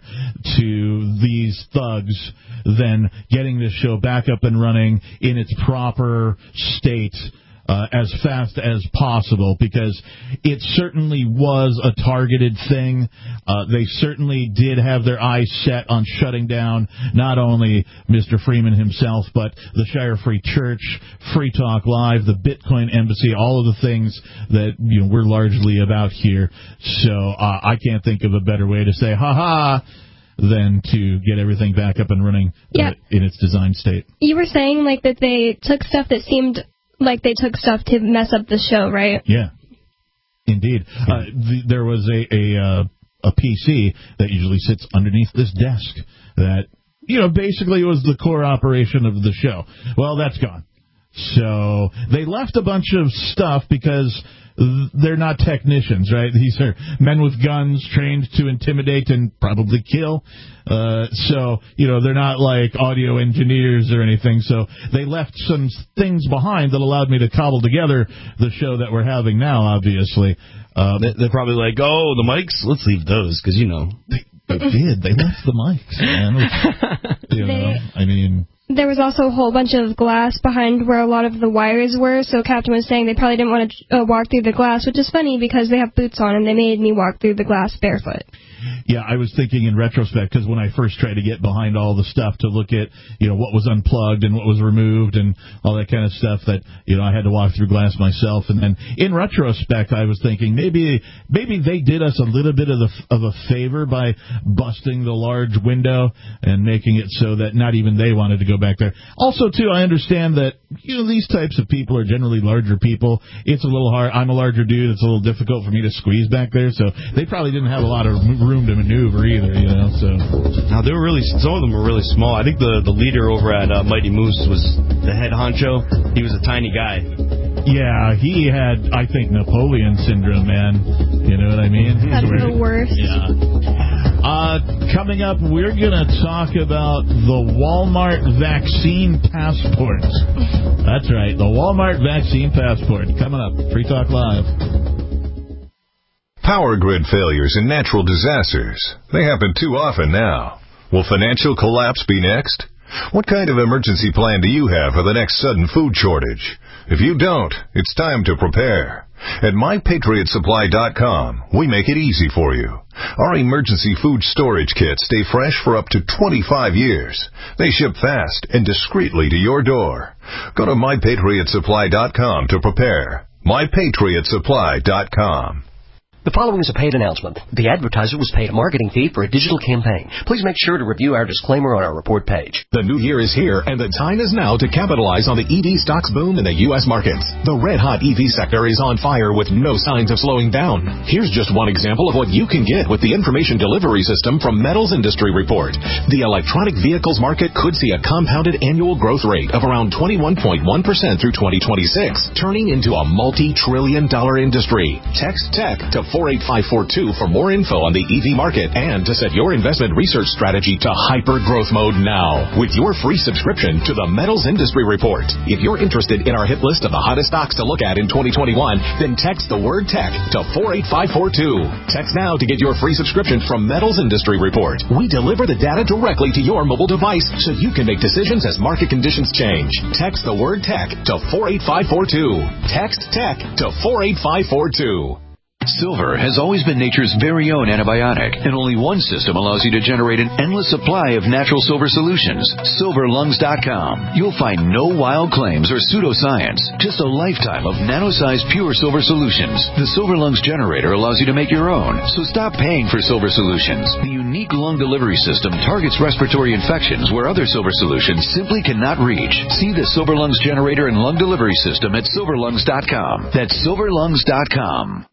to these thugs than getting this show back up and running in its proper state Uh, as fast as possible, because it certainly was a targeted thing. Uh, they certainly did have their eyes set on shutting down not only Mister Freeman himself, but the Shire Free Church, Free Talk Live, the Bitcoin Embassy, all of the things that, you know, we're largely about here. So uh, I can't think of a better way to say, ha-ha, than to get everything back up and running yeah. uh, in its design state. You were saying like that they took stuff that seemed like they took stuff to mess up the show, right? Yeah, indeed. Uh, the, there was a a, uh, a P C that usually sits underneath this desk that, you know, basically was the core operation of the show. Well, that's gone. So they left a bunch of stuff because they're not technicians, right? These are men with guns trained to intimidate and probably kill. Uh, so, you know, they're not like audio engineers or anything. So they left some things behind that allowed me to cobble together the show that we're having now, obviously. Uh, they're probably like, oh, the mics, let's leave those, because, you know. They, they did. They left the mics, man. You know, I mean... There was also a whole bunch of glass behind where a lot of the wires were, so Captain was saying they probably didn't want to uh, walk through the glass, which is funny because they have boots on and they made me walk through the glass barefoot. Yeah, I was thinking in retrospect, because when I first tried to get behind all the stuff to look at, you know, what was unplugged and what was removed and all that kind of stuff, that, you know, I had to walk through glass myself. And then in retrospect, I was thinking maybe maybe they did us a little bit of the of a favor by busting the large window and making it so that not even they wanted to go back there. Also, too, I understand that, you know, these types of people are generally larger people. It's a little hard. I'm a larger dude. It's a little difficult for me to squeeze back there. So they probably didn't have a lot of room to maneuver either, you know. So now they were really, some of them were really small. I think the the leader over at uh, Mighty Moose was the head honcho. He was a tiny guy. Yeah, he had, I think, Napoleon syndrome, man. You know what I mean? That's Where, the worst. Yeah. Uh, coming up, we're going to talk about the Walmart vaccine passport. That's right, the Walmart vaccine passport. Coming up, Free Talk Live. Power grid failures and natural disasters. They happen too often now. Will financial collapse be next? What kind of emergency plan do you have for the next sudden food shortage? If you don't, it's time to prepare. At my patriot supply dot com, we make it easy for you. Our emergency food storage kits stay fresh for up to twenty-five years. They ship fast and discreetly to your door. Go to my patriot supply dot com to prepare. my patriot supply dot com. The following is a paid announcement. The advertiser was paid a marketing fee for a digital campaign. Please make sure to review our disclaimer on our report page. The new year is here, and the time is now to capitalize on the E V stocks boom in the U S markets. The red-hot E V sector is on fire with no signs of slowing down. Here's just one example of what you can get with the information delivery system from Metals Industry Report. The electronic vehicles market could see a compounded annual growth rate of around twenty-one point one percent through twenty twenty-six, turning into a multi-trillion dollar industry. Text TECH to four eight five four two for more info on the E V market and to set your investment research strategy to hyper growth mode now with your free subscription to the Metals Industry Report. If you're interested in our hit list of the hottest stocks to look at in twenty twenty-one, then text the word TECH to four eight five four two. Text now to get your free subscription from Metals Industry Report. We deliver the data directly to your mobile device so you can make decisions as market conditions change. Text the word TECH to four eight five four two. Text TECH to four eight five four two. Silver has always been nature's very own antibiotic, and only one system allows you to generate an endless supply of natural silver solutions. silver lungs dot com. You'll find no wild claims or pseudoscience, just a lifetime of nano-sized pure silver solutions. The Silver Lungs generator allows you to make your own, so stop paying for silver solutions. The unique lung delivery system targets respiratory infections where other silver solutions simply cannot reach. See the Silver Lungs generator and lung delivery system at silver lungs dot com. That's silver lungs dot com.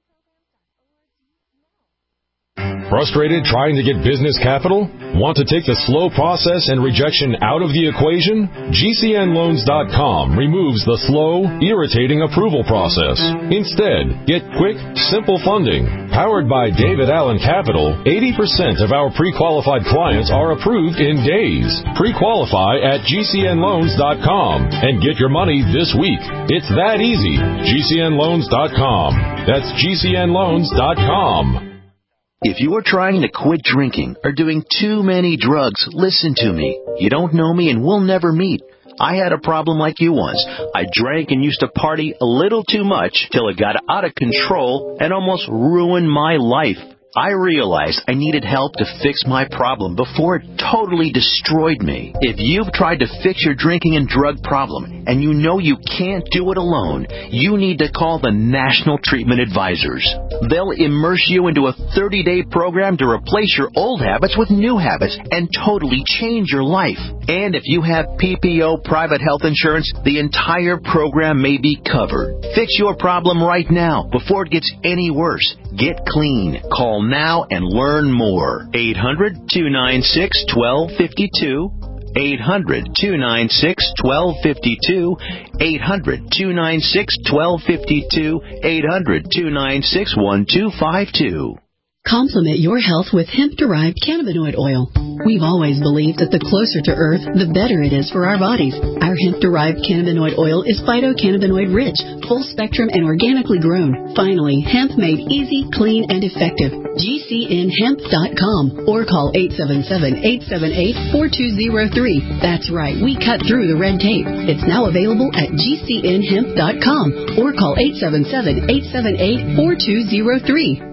Frustrated trying to get business capital? Want to take the slow process and rejection out of the equation? G C N loans dot com removes the slow, irritating approval process. Instead, get quick, simple funding. Powered by David Allen Capital, eighty percent of our pre-qualified clients are approved in days. Pre-qualify at G C N loans dot com and get your money this week. It's that easy. G C N loans dot com. That's G C N loans dot com. If you are trying to quit drinking or doing too many drugs, listen to me. You don't know me and we'll never meet. I had a problem like you once. I drank and used to party a little too much till it got out of control and almost ruined my life. I realized I needed help to fix my problem before it totally destroyed me. If you've tried to fix your drinking and drug problem and you know you can't do it alone, you need to call the National Treatment Advisors. They'll immerse you into a thirty-day program to replace your old habits with new habits and totally change your life. And if you have P P O private health insurance, the entire program may be covered. Fix your problem right now before it gets any worse. Get clean. Call now and learn more. eight hundred, two nine six, one two five two. eight hundred, two nine six, one two five two. eight hundred, two nine six, one two five two. eight hundred, two nine six, one two five two. Complement your health with hemp-derived cannabinoid oil. We've always believed that the closer to Earth, the better it is for our bodies. Our hemp-derived cannabinoid oil is phytocannabinoid-rich, full-spectrum, and organically grown. Finally, hemp made easy, clean, and effective. G C N hemp dot com or call eight seven seven, eight seven eight, four two zero three. That's right, we cut through the red tape. It's now available at G C N hemp dot com or call eight seven seven, eight seven eight, four two zero three.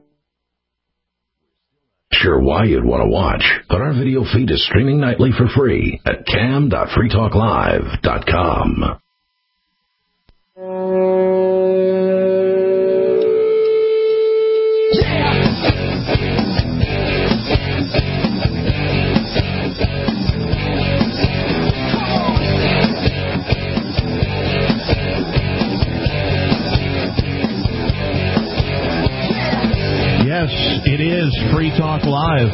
Sure why you'd want to watch, but our video feed is streaming nightly for free at cam dot free talk live dot com. Yes, it is Free Talk Live.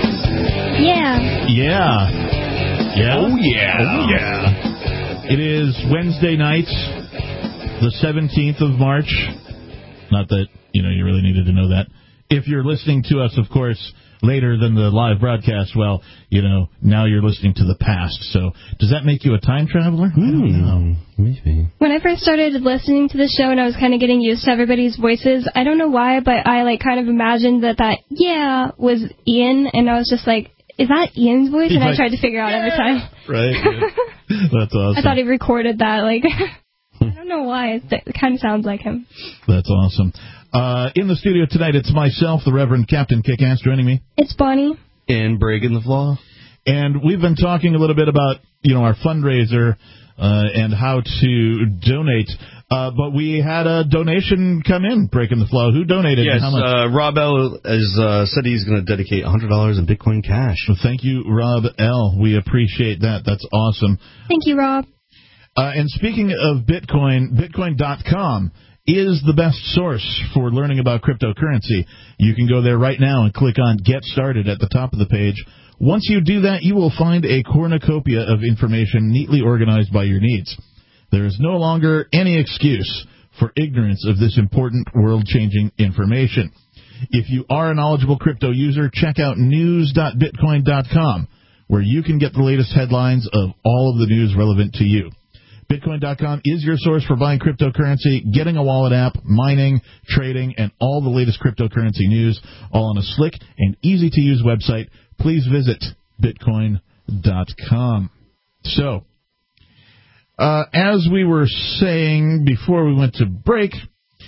Yeah. Yeah. Yeah. Oh, yeah. Oh, yeah. It is Wednesday night, the seventeenth of March. Not that, you know, you really needed to know that. If you're listening to us, of course, later than the live broadcast, well, you know, now you're listening to the past. So does that make you a time traveler? Hmm. I don't know. Maybe. When I first started listening to the show and I was kind of getting used to everybody's voices, I don't know why, but I like kind of imagined that that yeah was Ian, and I was just like, is that Ian's voice? And Like, I tried to figure out every time. Right. Yeah. That's awesome. I thought he recorded that. Like, I don't know why. It, it kind of sounds like him. That's awesome. Uh, in the studio tonight, it's myself, the Reverend Captain Kickass, joining me. It's Bonnie. And Breaking the Flaw. And we've been talking a little bit about, you know, our fundraiser uh, and how to donate. Uh, but we had a donation come in, Breaking the Flaw. Who donated? Yes, How much? uh, Rob L. has uh, said he's going to dedicate one hundred dollars in Bitcoin Cash. Well, thank you, Rob L. We appreciate that. That's awesome. Thank you, Rob. Uh, and speaking of Bitcoin, Bitcoin dot com is the best source for learning about cryptocurrency. You can go there right now and click on Get Started at the top of the page. Once you do that, you will find a cornucopia of information neatly organized by your needs. There is no longer any excuse for ignorance of this important world-changing information. If you are a knowledgeable crypto user, check out news dot bitcoin dot com, where you can get the latest headlines of all of the news relevant to you. Bitcoin dot com is your source for buying cryptocurrency, getting a wallet app, mining, trading, and all the latest cryptocurrency news, all on a slick and easy-to-use website. Please visit bitcoin dot com. So, uh, as we were saying before we went to break,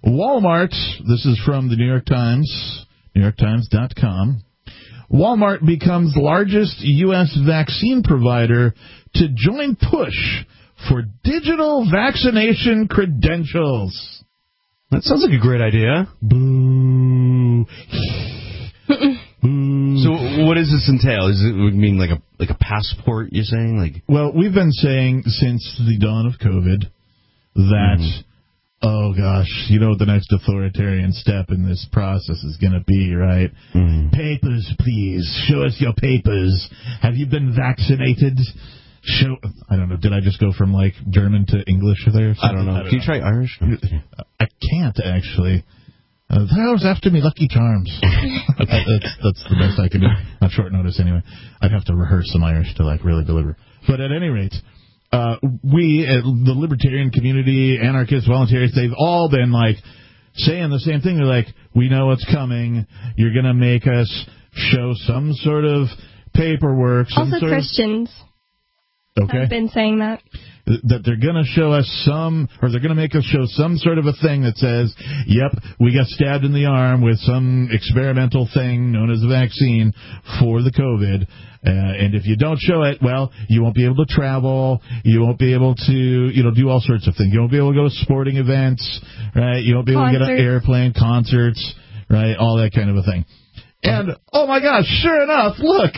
Walmart, this is from the New York Times, new york times dot com. Walmart becomes largest U S vaccine provider to join push for digital vaccination credentials. That sounds like a great idea. Boo. Boo. So what does this entail? Is it would mean like a like a passport, you're saying? Like, well, we've been saying since the dawn of COVID that, mm-hmm. oh gosh, you know what the next authoritarian step in this process is going to be, right? Mm-hmm. Papers, please. Show us your papers. Have you been vaccinated? Show. I don't know. Did I just go from like German to English there? I don't know. I don't Can know. you try Irish? I can't actually. Uh, that was after me Lucky Charms. that's, that's, that's the best I can do. On short notice, anyway. I'd have to rehearse some Irish to like really deliver. But at any rate, uh, we, uh, the libertarian community, anarchists, volunteers, they've all been like saying the same thing. They're like, we know what's coming. You're going to make us show some sort of paperwork. Some also, sort Christians of, okay. have been saying that. That they're going to show us some, or they're going to make us show some sort of a thing that says, yep, we got stabbed in the arm with some experimental thing known as a vaccine for the COVID. Uh, and if you don't show it, well, you won't be able to travel. You won't be able to, you know, do all sorts of things. You won't be able to go to sporting events, right? You won't be able Concert. to get on airplane, concerts, right? All that kind of a thing. And, oh my gosh, sure enough, look,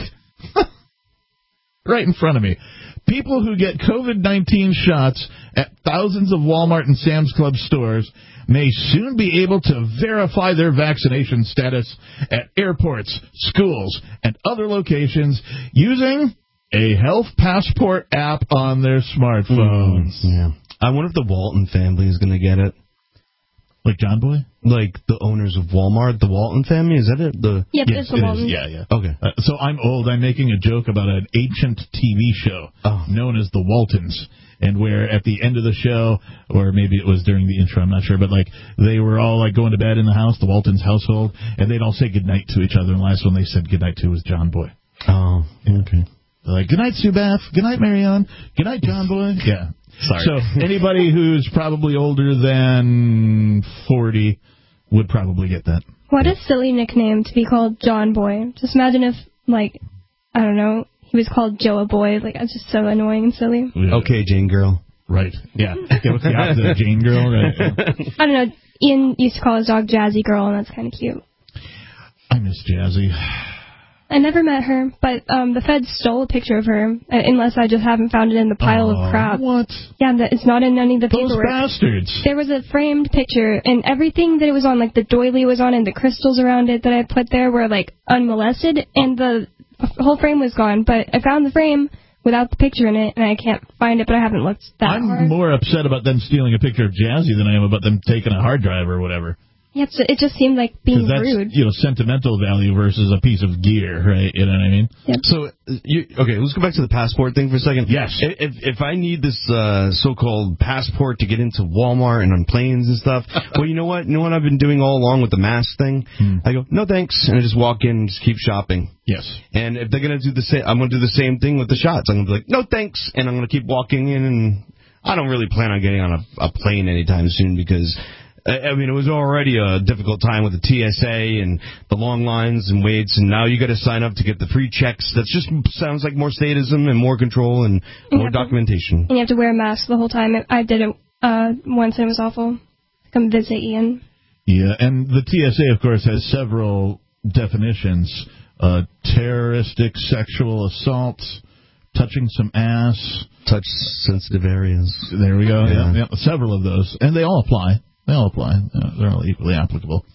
right in front of me. People who get COVID nineteen shots at thousands of Walmart and Sam's Club stores may soon be able to verify their vaccination status at airports, schools, and other locations using a health passport app on their smartphones. Mm, yeah. I wonder if the Walton family is going to get it. Like John Boy? Like the owners of Walmart, the Walton family, is that it? The Yep, yes, it's the it Walton. is. Yeah, yeah. Okay. Uh, so I'm old. I'm making a joke about an ancient T V show oh. known as The Waltons, and where at the end of the show, or maybe it was during the intro, I'm not sure, but like they were all like going to bed in the house, the Waltons household, and they'd all say goodnight to each other, and the last one they said goodnight to was John Boy. Oh, okay. They're like, good night, Sue Beth. Good night, Marianne. Good night, John Boy. Yeah. Sorry. So anybody who's probably older than forty would probably get that. What a silly nickname to be called John Boy. Just imagine if, like, I don't know, he was called Joa Boy. Like, that's just so annoying and silly. Yeah. Okay, Jane Girl. Right. Yeah. yeah what's the opposite of Jane Girl? Right. Yeah. I don't know. Ian used to call his dog Jazzy Girl, and that's kind of cute. I miss Jazzy. I never met her, but um, the feds stole a picture of her, unless I just haven't found it in the pile oh, of crap. What? Yeah, that it's not in any of the Those paperwork. bastards. There was a framed picture, and everything that it was on, like the doily it was on and the crystals around it that I put there were, like, unmolested, and the whole frame was gone. But I found the frame without the picture in it, and I can't find it, but I haven't looked that I'm hard. more upset about them stealing a picture of Jazzy than I am about them taking a hard drive or whatever. Yeah, it's, it just seemed like being that's, rude. You know, sentimental value versus a piece of gear, right? You know what I mean? Yep. So, you, okay, let's go back to the passport thing for a second. Yes. If if I need this uh, so-called passport to get into Walmart and on planes and stuff, well, you know what? You know what I've been doing all along with the mask thing? Hmm. I go, no thanks, and I just walk in and just keep shopping. Yes. And if they're gonna do the same, I'm gonna do the same thing with the shots. I'm gonna be like, no thanks, and I'm gonna keep walking in, and I don't really plan on getting on a, a plane anytime soon because. I mean, it was already a difficult time with the T S A and the long lines and waits, and now you got to sign up to get the free checks. That just sounds like more statism and more control and more documentation. To, and you have to wear a mask the whole time. I did it uh, once, and it was awful. Come visit Ian. Yeah, and the T S A, of course, has several definitions. Uh, terroristic sexual assault, touching some ass. Touch sensitive areas. There we go. Yeah. Yeah, yeah, several of those. And they all apply. They all apply. Uh, they're all equally applicable.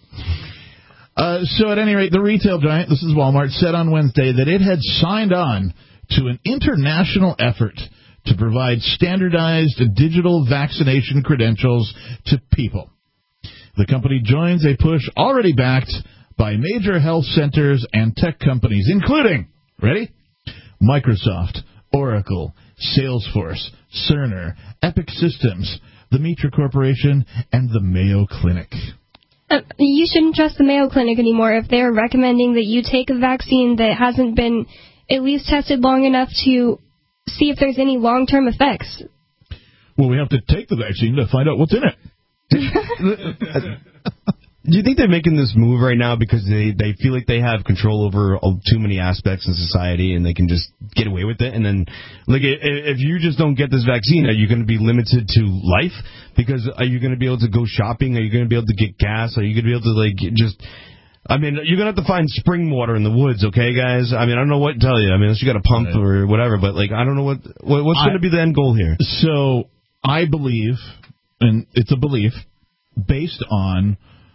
Uh, so at any rate, the retail giant, this is Walmart, said on Wednesday that it had signed on to an international effort to provide standardized digital vaccination credentials to people. The company joins a push already backed by major health centers and tech companies, including, ready? Microsoft, Oracle, Salesforce, Cerner, Epic Systems, the Mitra Corporation, and the Mayo Clinic. Uh, you shouldn't trust the Mayo Clinic anymore if they're recommending that you take a vaccine that hasn't been at least tested long enough to see if there's any long-term effects. Well, we have to take the vaccine to find out what's in it. Do you think they're making this move right now because they, they feel like they have control over too many aspects in society and they can just get away with it? And then, like, if you just don't get this vaccine, are you going to be limited to life? Because are you going to be able to go shopping? Are you going to be able to get gas? Are you going to be able to, like, just... I mean, you're going to have to find spring water in the woods, okay, guys? I mean, I don't know what to tell you. I mean, unless you got a pump right. or whatever, but, like, I don't know what, what what's going to be the end goal here. So, I believe, and it's a belief, based on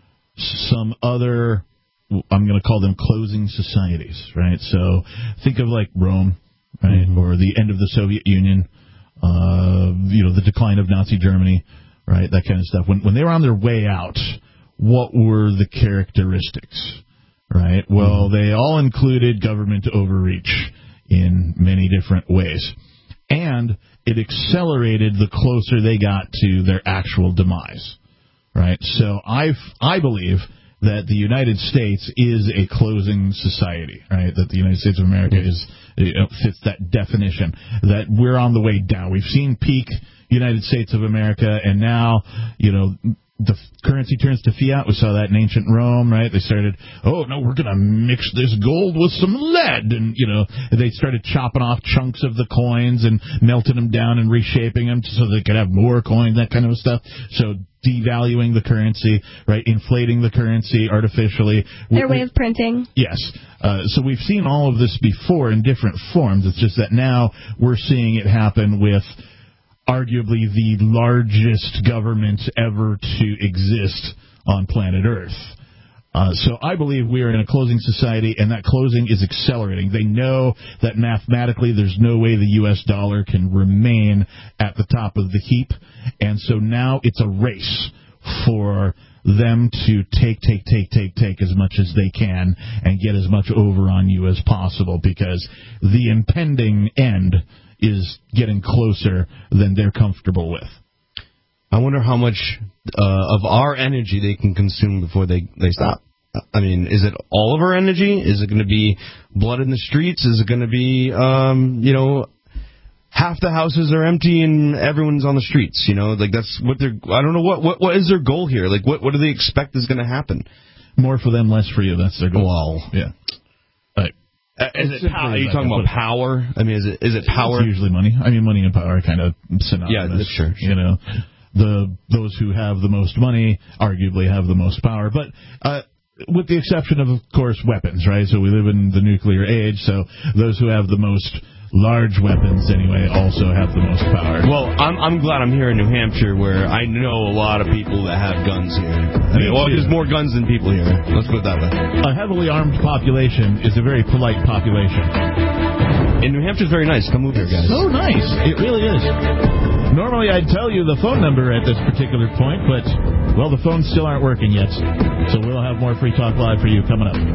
some other, I'm going to call them closing societies, right? So think of like Rome, right, mm-hmm. or the end of the Soviet Union, uh, you know, the decline of Nazi Germany, right, that kind of stuff. When when they were on their way out, what were the characteristics, right? Well, mm-hmm. they all included government overreach in many different ways, and it accelerated the closer they got to their actual demise. Right, so I I believe that the United States is a closing society. Right, that the United States of America is you know, fits that definition. That we're on the way down. We've seen peak United States of America, and now you know the currency turns to fiat. We saw that in ancient Rome. Right, they started. Oh no, we're going to mix this gold with some lead, and you know they started chopping off chunks of the coins and melting them down and reshaping them so they could have more coins. That kind of stuff. So. Devaluing the currency, right? Inflating the currency artificially. Their way of printing. Yes. Uh, so we've seen all of this before in different forms. It's just that now we're seeing it happen with arguably the largest government ever to exist on planet Earth. Uh, so I believe we are in a closing society, and that closing is accelerating. They know that mathematically there's no way the U S dollar can remain at the top of the heap, and so now it's a race for them to take, take, take, take, take as much as they can and get as much over on you as possible, because the impending end is getting closer than they're comfortable with. I wonder how much uh, of our energy they can consume before they, they stop. I mean, is it all of our energy? Is it going to be blood in the streets? Is it going to be, um, you know, half the houses are empty and everyone's on the streets? You know, like that's what they're. I don't know what what, what is their goal here. Like, what what do they expect is going to happen? More for them, less for you. That's their goal. Wow. Yeah. Right. Uh, is it power? Are you talking about power? I mean, is it is it power? It's usually money. I mean, money and power are kind of synonymous. Yeah, that's sure. You know. The those who have the most money arguably have the most power, but uh, with the exception of, of course, weapons, right? So we live in the nuclear age, so those who have the most large weapons, anyway, also have the most power. Well, I'm I'm glad I'm here in New Hampshire, where I know a lot of people that have guns here. I mean, well, there's more guns than people here. Let's put it that way. A heavily armed population is a very polite population. And New Hampshire's very nice. Come move here, guys. So nice. It really is. Normally I'd tell you the phone number at this particular point, but, well, the phones still aren't working yet. So we'll have more Free Talk Live for you coming up.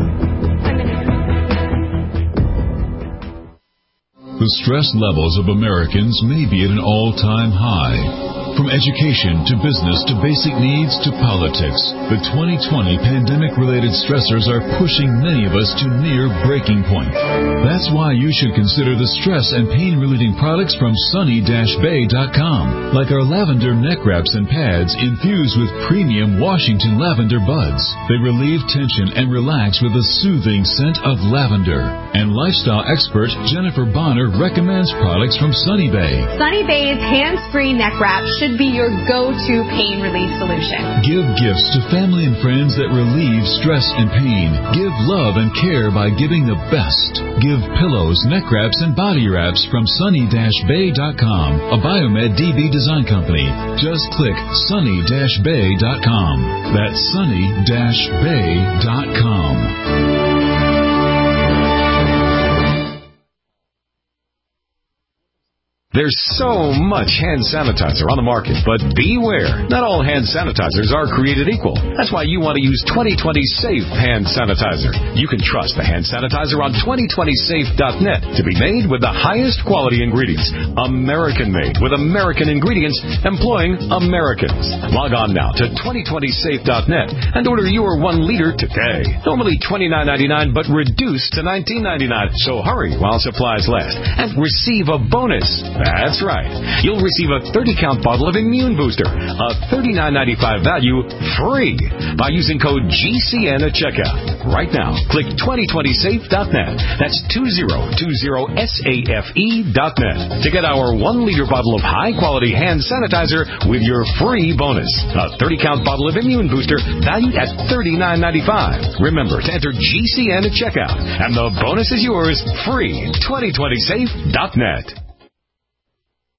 The stress levels of Americans may be at an all-time high. From education to business to basic needs to politics, the twenty twenty pandemic-related stressors are pushing many of us to near breaking point. That's why you should consider the stress and pain-relieving products from sunny dash bay dot com, like our lavender neck wraps and pads infused with premium Washington lavender buds. They relieve tension and relax with a soothing scent of lavender. And lifestyle expert Jennifer Bonner recommends products from Sunny Bay. Sunny Bay's hands-free neck wrap should be your go-to pain relief solution. Give gifts to family and friends that relieve stress and pain. Give love and care by giving the best. Give pillows, neck wraps, and body wraps from sunny dash bay dot com, a Biomed D B design company. Just click sunny dash bay dot com. That's sunny dash bay dot com. There's so much hand sanitizer on the market, but beware. Not all hand sanitizers are created equal. That's why you want to use twenty twenty Safe Hand Sanitizer. You can trust the hand sanitizer on twenty twenty safe dot net to be made with the highest quality ingredients. American-made with American ingredients employing Americans. Log on now to twenty twenty safe dot net and order your one liter today. Normally twenty-nine ninety-nine, but reduced to nineteen ninety-nine. So hurry while supplies last and receive a bonus. That's right. You'll receive a thirty-count bottle of Immune Booster, a thirty-nine ninety-five value, free by using code G C N at checkout. Right now, click twenty twenty safe dot net. That's twenty twenty safe dot net to get our one-liter bottle of high-quality hand sanitizer with your free bonus. A thirty-count bottle of Immune Booster valued at thirty-nine ninety-five. Remember to enter G C N at checkout, and the bonus is yours free. twenty twenty safe dot net.